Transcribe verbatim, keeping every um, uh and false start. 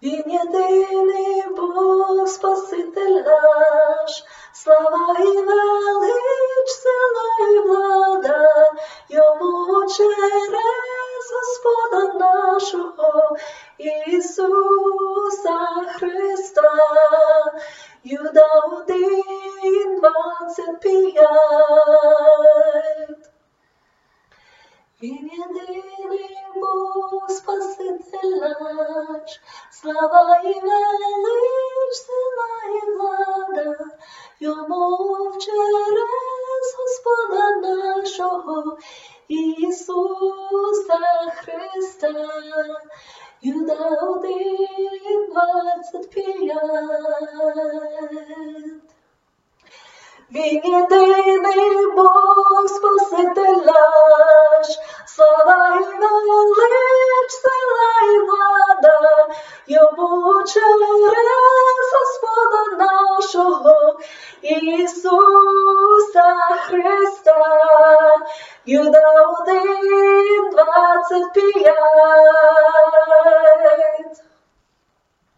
Він єдиний Бог, Спаситель наш, слава і велич, сила і влада, йому через Господа нашого, Ісуса Христа. Юда один, двадцять п'ять. Він єдиний Бог, Спаситель наш, слава і велич, сила і влада, йому через Господа нашого, Ісуса Христа. Юда один, двадцять п'ять. Він єдиний Бог, Спаситель наш, слава і велич, сила і влада, йому через Господа нашого, Ісуса Христа. Юда один, двадцять п'ять.